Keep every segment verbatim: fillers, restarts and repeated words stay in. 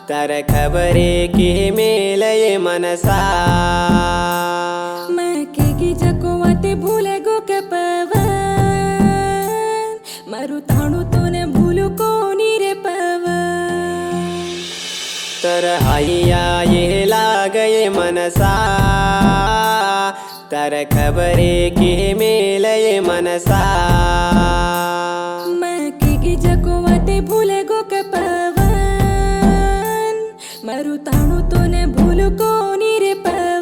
तर खबरे की मेलये मनसा मैं केगी जकोवाते भूले गो के पवन मारू ताणू तोने भूलू कोनी रे पवन तर हैया ये लागये मनसा तर खबरे की मेलये मनसा मैं केगी जकोवाते भूले गो के पवन मारू ताणू तोने भूलू कोनी रे पवन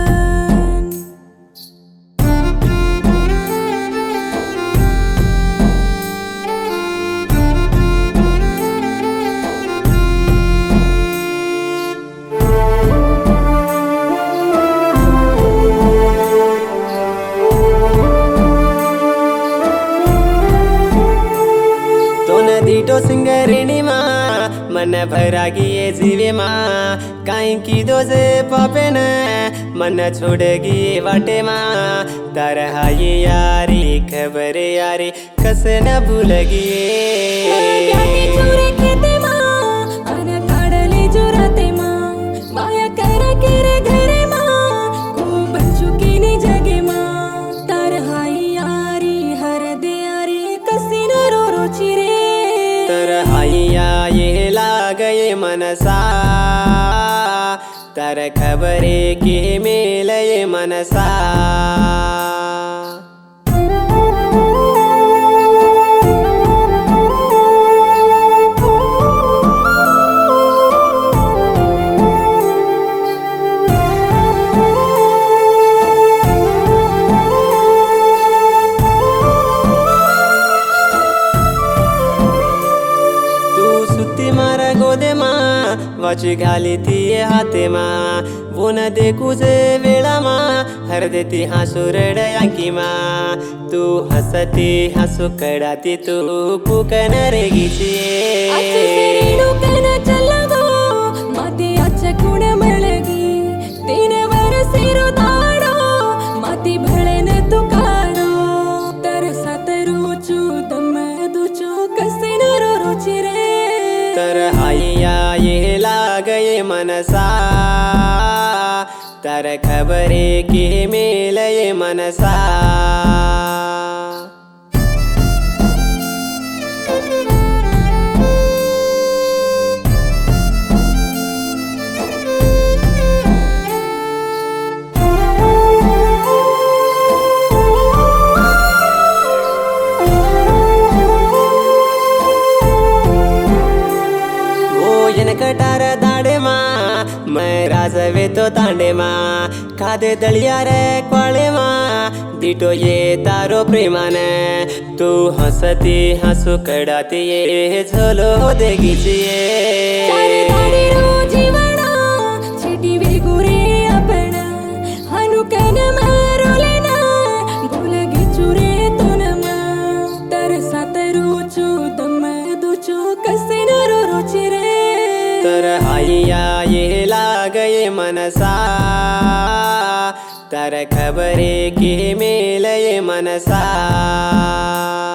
दीटो सिंगरिणी मा मन भरागी ये जीवे मा काई की दो से पापे न मन छोड़गी ये वाटे मा तर हाये यारी खबर यारी कसे न भूलगी प्याटी चोरे खेते माँ आना काढले जोराते माँ माया करा केरे घरे माँ को बच्चू की ने जगे माँ तार हाई यारी हर दे यारी कसी न रो रो चिरे तर हैया ये लागये मनसा तर खबरे की मेलये मनसा मारा गोदे मा वाची घाली ती हाते मा वो न देखू जे वेळा मा हर देती हसू रडयांकी मा तू हसती हसू कडाती तू पुकन रेगीची रेणू कन चलगो माती अच्छा कुण मळगी तीन वरसेरो दाडो माती भळेन तू काढो तर सातरूचू दम दुचू कसे न रो रोची रे तर हैया ये लागये मनसा तर खबरे की मेलये मनसा कटार दाडे मा मैं राजवे तो तांडे मा खादे दलिया रे क्वाळे मा दीटो ये तारो प्रेमान तू हसती हसू कडाती ये झोलो देगीची जीवना छिटी वेगुरे आपण हनुकन मारोले ना बोलगी चुरे तोनमा तर सातरूचू दम दुचू कसे न रो रोची रे तर हैया ये लागये मनसा तर खबरे की मेलये मनसा।